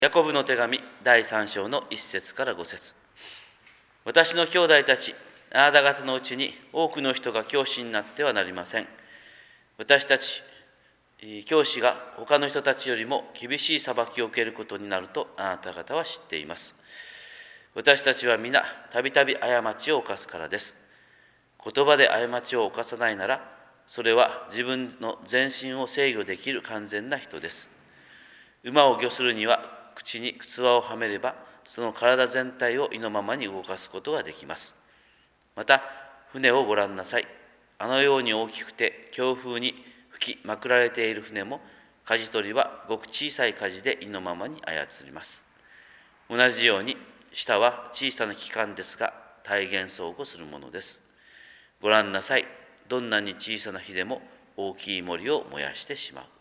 ヤコブの手紙第3章の1節から5節。私の兄弟たち、あなた方のうちに多くの人が教師になってはなりません。私たち教師が他の人たちよりも厳しい裁きを受けることになるとあなた方は知っています。私たちは皆たびたび過ちを犯すからです。言葉で過ちを犯さないなら、それは自分の全身を制御できる完全な人です。馬を御するには口に靴輪をはめれば、その体全体を意のままに動かすことができます。また、船をご覧なさい。あのように大きくて強風に吹きまくられている船も、舵取りはごく小さい舵で意のままに操ります。同じように、舌は小さな器官ですが、大言相互するものです。ご覧なさい。どんなに小さな火でも大きい森を燃やしてしまう。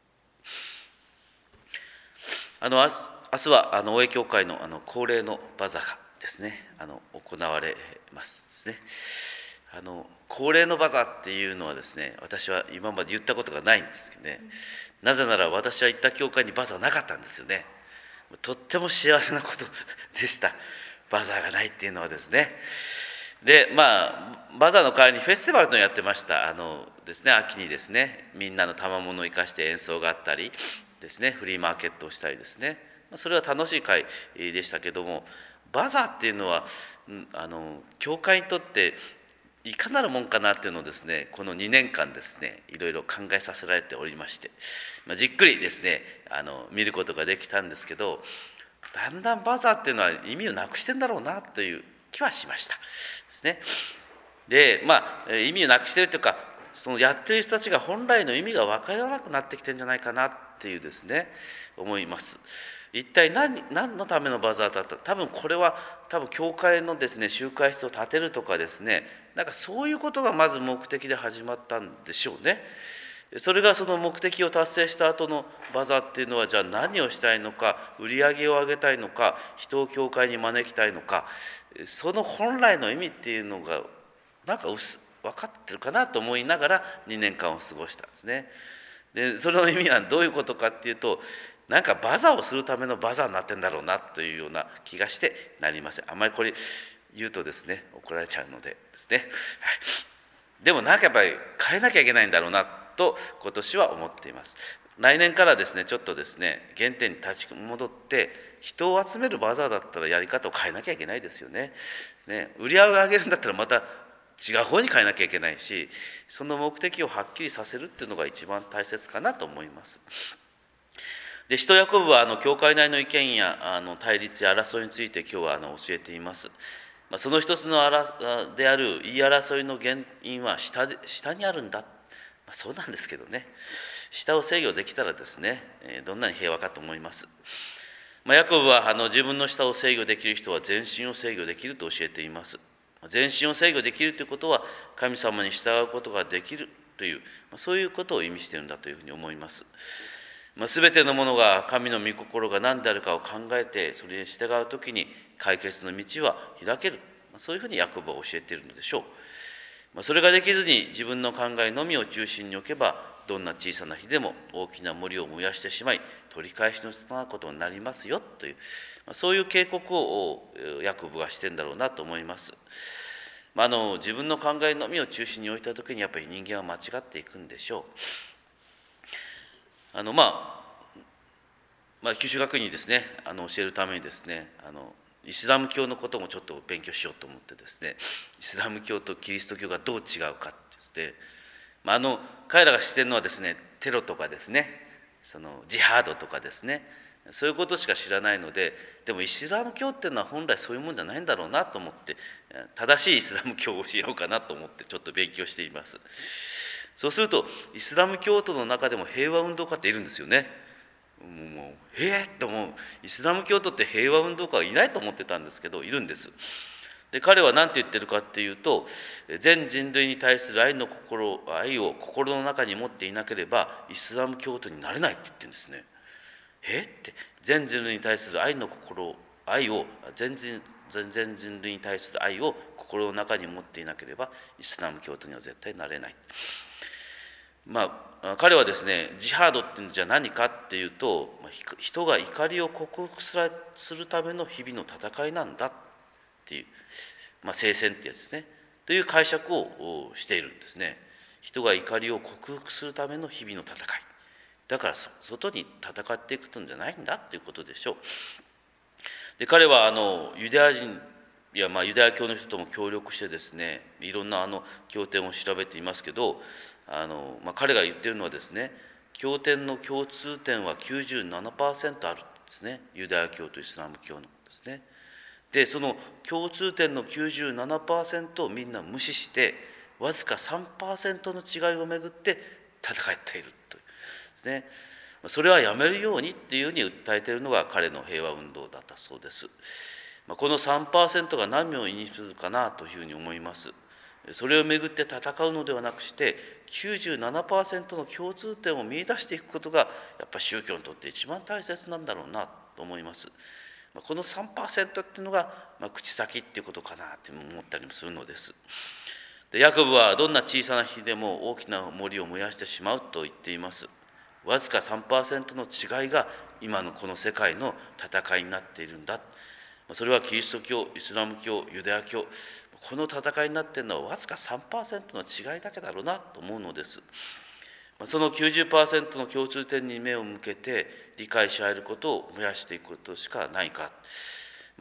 明日は大江教会の恒例のバザがですね、行われますですね。恒例のバザっていうのはですね、私は今まで言ったことがないんですけどね、なぜなら私は行った教会にバザなかったんですよね。とっても幸せなことでした。バザーがないっていうのはですね。で、バザーの代わりにフェスティバルのやってました。ですね、秋にですね、みんなの賜物を生かして演奏があったりですね、フリーマーケットをしたりですね、それは楽しい会でしたけども、バザーっていうのは教会にとっていかなるもんかなっていうのをですね、この2年間ですね、いろいろ考えさせられておりまして、じっくりですね見ることができたんですけど、だんだんバザーっていうのは意味をなくしてんだろうなという気はしましたですね。で、意味をなくしてるというか、そのやってる人たちが本来の意味が分からなくなってきてるんじゃないかなっていうですね、思います。一体何のためのバザーだった？多分これは教会のですね、集会室を建てるとかですね、そういうことがまず目的で始まったんでしょうね。それがその目的を達成した後のバザーっていうのは、じゃあ何をしたいのか、売り上げを上げたいのか、人を教会に招きたいのか、その本来の意味っていうのが分かってるかなと思いながら2年間を過ごしたんですね。でその意味はどういうことかっていうと、バザーをするためのバザーになってんだろうなというような気がしてなりません。あんまりこれ言うとですね、怒られちゃうのでですね、でもやっぱり変えなきゃいけないんだろうなと今年は思っています。来年からですね、ちょっとですね、原点に立ち戻って人を集めるバザーだったらやり方を変えなきゃいけないですよね。売り上げを上げるんだったらまた違う方に変えなきゃいけないし、その目的をはっきりさせるっていうのが一番大切かなと思います。で、使徒ヤコブは教会内の意見や対立や争いについて今日は教えています。その一つのである言い争いの原因は下にあるんだ。そうなんですけどね、下を制御できたらですね、どんなに平和かと思います。ヤコブは自分の下を制御できる人は全身を制御できると教えています。全身を制御できるということは、神様に従うことができるという、そういうことを意味しているんだというふうに思います。すべてのものが神の御心が何であるかを考えて、それに従うときに解決の道は開ける、そういうふうにヤコブは教えているのでしょう。それができずに自分の考えのみを中心に置けば、どんな小さな火でも大きな森を燃やしてしまい、取り返しのつかないことになりますよという、そういう警告をヤコブがしてるんだろうなと思います。自分の考えのみを中心に置いたときに、やっぱり人間は間違っていくんでしょう。九州学院にですね、教えるためにですね、イスラム教のこともちょっと勉強しようと思ってですね、イスラム教とキリスト教がどう違うかですね、彼らがしているのはですね、テロとかですね、そのジハードとかですね、そういうことしか知らないので、でもイスラム教っていうのは本来そういうもんじゃないんだろうなと思って、正しいイスラム教を教えようかなと思ってちょっと勉強しています。そうすると、イスラム教徒の中でも平和運動家っているんですよね。もうと思う。イスラム教徒って平和運動家はいないと思ってたんですけど、いるんです。で、彼は何て言ってるかっていうと、全人類に対する愛を心の中に持っていなければイスラム教徒になれないって言ってるんですね。って全人類に対する全人類に対する愛を心の中に持っていなければイスラム教徒には絶対なれない。 彼はですね、ジハードっていうのじゃ何かっていうと、人が怒りを克服するための日々の戦いなんだっていう、聖戦ってやつですね、という解釈をしているんですね。人が怒りを克服するための日々の戦い。だから外に戦っていくんじゃないんだっていうことでしょう。で、彼はユダヤ人やユダヤ教の人とも協力してですね、いろんな経典を調べていますけど、彼が言ってるのはですね、経典の共通点は 97% あるんですね。ユダヤ教とイスラム教のですね。で、その共通点の 97% をみんな無視して、わずか 3% の違いをめぐって戦っているというですね。それはやめるようにっていうふうに訴えているのが彼の平和運動だったそうです。この 3% が何を意味するかなというふうに思います。それをめぐって戦うのではなくして、97% の共通点を見出していくことが、やっぱり宗教にとって一番大切なんだろうなと思います。この 3% っていうのが、口先っていうことかなと思ったりもするのです。で、ヤコブはどんな小さな火でも大きな森を燃やしてしまうと言っています。わずか 3% の違いが今のこの世界の戦いになっているんだ。それはキリスト教、イスラム教、ユダヤ教、この戦いになっているのはわずか 3% の違いだけだろうなと思うのです。その 90% の共通点に目を向けて理解し合えることを燃やしていくことしかないか。違う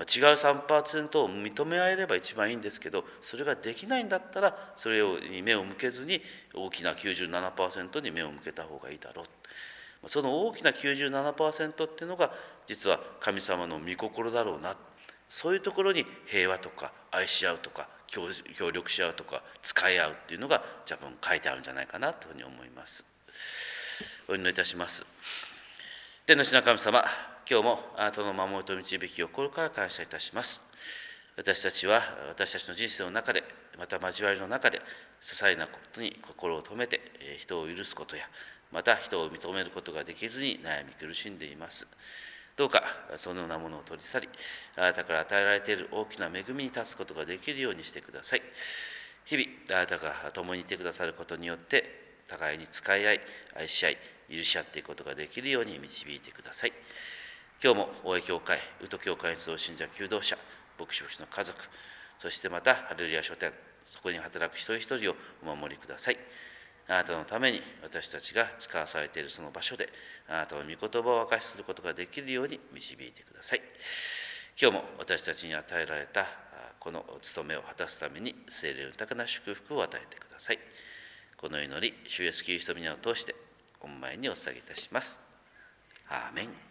3% を認め合えれば一番いいんですけど、それができないんだったらそれに目を向けずに大きな 97% に目を向けた方がいいだろう。その大きな 97% っていうのが実は神様の御心だろうな。そういうところに平和とか愛し合うとか協力し合うとか使い合うっていうのが多分書いてあるんじゃないかなというふうに思います。お祈りいたします。天の父な神様、今日もあなたの守りと導きを心から感謝いたします。私たちは私たちの人生の中で、また交わりの中で些細なことに心を留めて人を許すことや、また人を認めることができずに悩み苦しんでいます。どうかそのようなものを取り去り、あなたから与えられている大きな恵みに立つことができるようにしてください。日々あなたが共にいてくださることによって互いに使い合い、愛し合い、許し合っていくことができるように導いてください。今日も大江教会、宇都教会に集う信者求道者、牧師牧師の家族、そしてまたハレルヤ書店、そこに働く一人一人をお守りください。あなたのために私たちが使わされているその場所で、あなたの御言葉を明かしすることができるように導いてください。今日も私たちに与えられたこの務めを果たすために聖霊の豊かな祝福を与えてください。この祈り、主イエスキリストの皆を通して御前にお捧げいたします。アーメン。